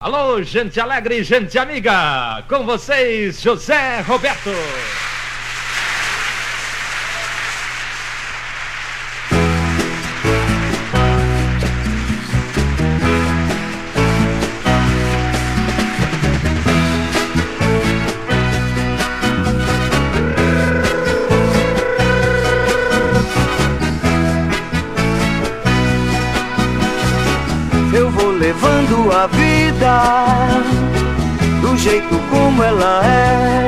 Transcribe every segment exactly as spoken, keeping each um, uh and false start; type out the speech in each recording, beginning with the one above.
Alô, gente alegre, gente amiga, com vocês, José Roberto. Eu vou levando a vida do jeito como ela é.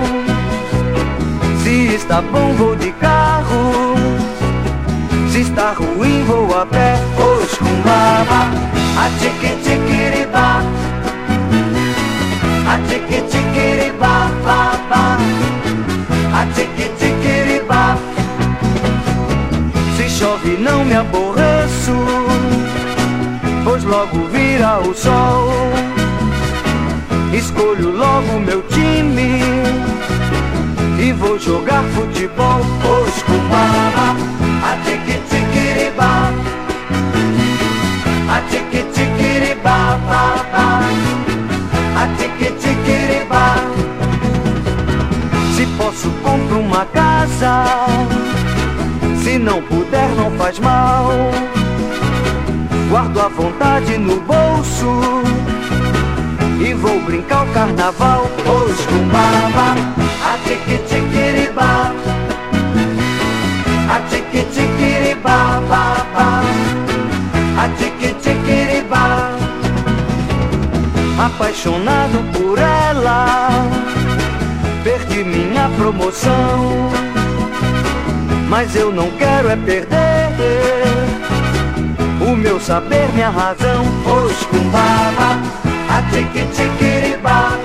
Se está bom, vou de carro. Se está ruim, vou a pé. Os cumbaba, a tique tiquiriba, a tique tiquiriba, ba, ba, a tique tiquiriba. Se chove, não me aborreço, pois logo vira o sol. Escolho logo meu time e vou jogar futebol. Os cumbaba, a tique tiquiriba, a tique tiquiriba, ba, ba, a tique tiquiriba. Se posso, compro uma casa, se não puder, não faz mal. Guardo a vontade no bolso e vou brincar o carnaval. Os cumbaba, a tique tiquiriba, a tique tiquiriba, ba, ba, a tique tiquiriba. Apaixonado por ela, perdi minha promoção, mas eu não quero é perder o meu saber, minha razão. Os cumbaba, a tique tiquiriba,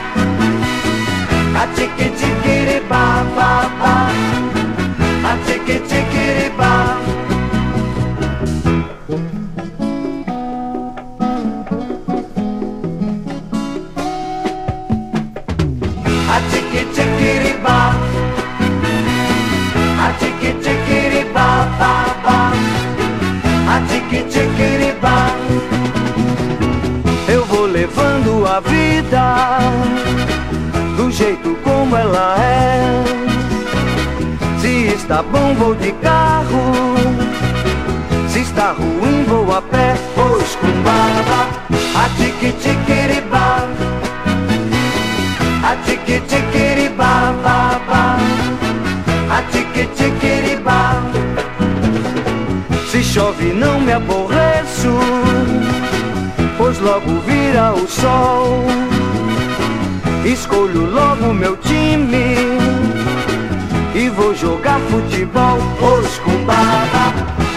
a tique tiquiriba, ba, ba, a tique tiquiriba. A tique tiquiriba, a tique tiquiriba, ba, ba, a tique tiquiriba. Eu vou levando a vida do jeito como ela é. Se está bom, vou de carro. Se está ruim, vou a pé. Os cumbaba, a tique tiquiriba, a tique tiquiriba, ba, ba, a tique tiquiriba. Se chove, não me aborreço, pois logo vira o sol. Escolho logo meu time e vou jogar futebol. Os cumbaba,